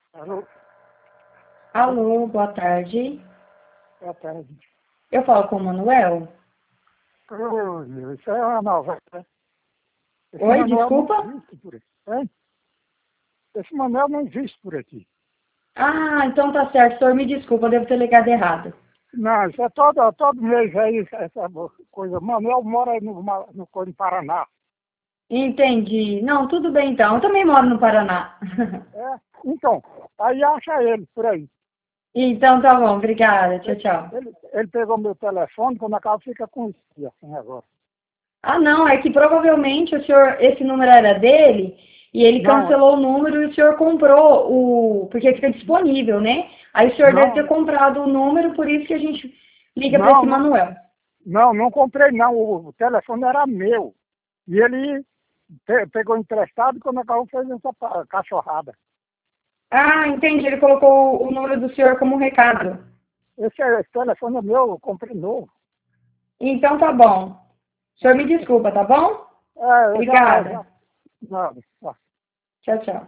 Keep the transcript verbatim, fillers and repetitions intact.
Alô, Alô, boa tarde. boa tarde. Eu falo com o Manuel? Ô, meu, isso é uma novela. Esse Oi, Manuel não desculpa? existe por aqui. Hein? Esse Manuel não existe por aqui. Ah, então tá certo. Senhor, me desculpa, eu devo ter ligado errado. Não, isso é todo, todo mês aí, essa coisa. Manuel mora aí no, Ma- no, no Paraná. Entendi. Não, tudo bem então. Eu também moro no Paraná. É? Então, aí acha ele por aí. Então tá bom, obrigada. Tchau, Ele, tchau. ele, ele pegou meu telefone, quando acaba fica com isso assim agora. Ah, não, é que provavelmente o senhor, esse número era dele e ele Não, cancelou o número e o senhor comprou o. Porque fica disponível, né? Aí o senhor deve ter não, comprado o número, por isso que a gente liga para não, esse não, Manuel. não, não comprei não. O, o telefone era meu. E ele pe- pegou emprestado e quando acabou fez essa pa- cachorrada. Ah, entendi. Ele colocou o número do senhor como recado. Esse, é- esse telefone é meu, eu comprei novo. Então tá bom. O senhor me desculpa, tá bom? É, eu já, eu Obrigada. já, não, não. Tchau, tchau.